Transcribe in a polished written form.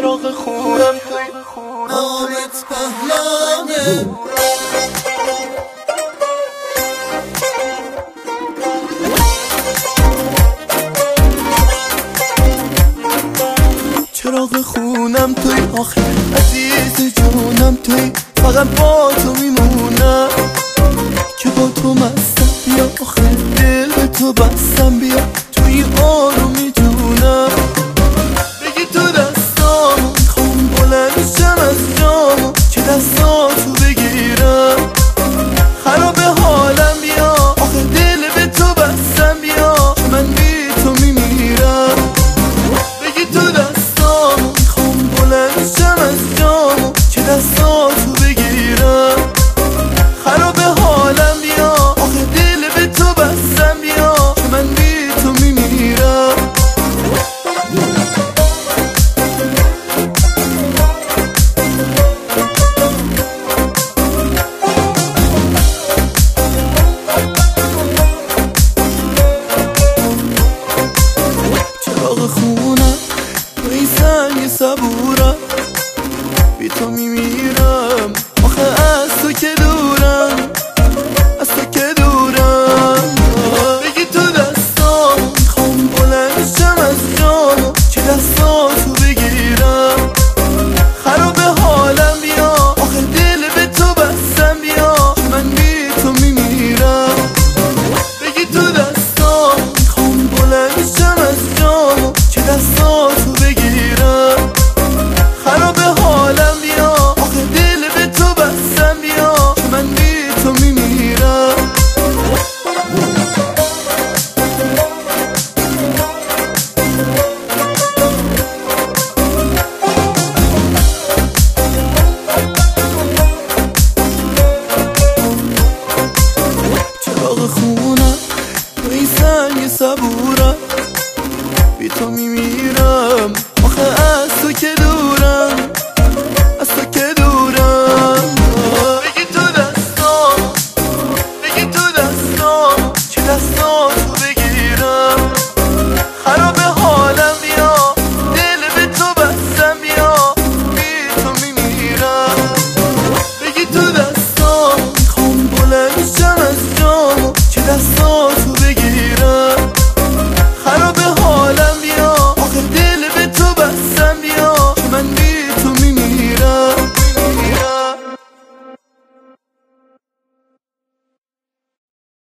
چراغ خونم توی حالت پهلانه چراغ خونم توی آخه عزیز جونم توی فقط با تو میمونم که با تو مستم بیا آخه دل به تو بستم بیا توی آرومی جونم بگی تو دستامو میخوام بلند شم از جامو که دستاتو بگیرم خراب حالم بیا آخه دل به تو بستم بیا که من بی تو میمیرم بگی تو دستامو میخوام بلند شم از جامو که دستاتو بگیرم خراب حالم بیا آخه دل به تو بستم بیا که من بی تو میمیرم چراغ خونم توی سنگ صبورم بی تو میمیرم آخه از تو که دورم از تو که دورم بگی تو دستامو میخوام بلند شم از جامو که دستاتو بگیرم خراب حالم بیا آخه دل به تو بستم بیا که من بی تو میمیرم بگی تو دستامو میخوام بلند شم از جامو که دستاتو بگیرم خراب حالم بیا آخه دل به تو بستم بیا که من بی تو میمیرم چراغ خونم توی سنگ صبورم بی تو میمیرم